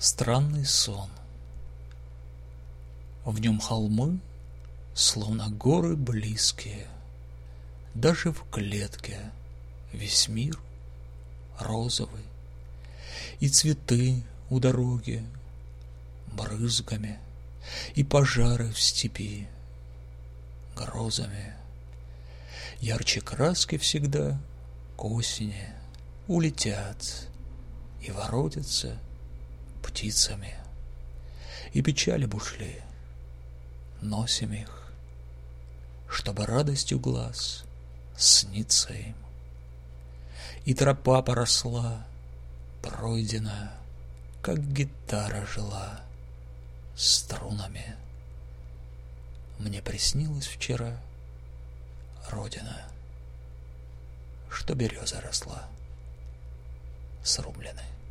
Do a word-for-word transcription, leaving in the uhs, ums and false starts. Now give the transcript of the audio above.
Странный сон. В нем холмы, словно горы близкие, даже в клетке весь мир розовый, и цветы у дороги брызгами, и пожары в степи грозами. Ярче краски всегда к осени улетят и воротятся птицами. И печали б ушли, носим их, чтобы радостью глаз сниться им. И тропа поросла, пройдена, как гитара жила струнами. Мне приснилась вчера Родина, что береза росла срубленной.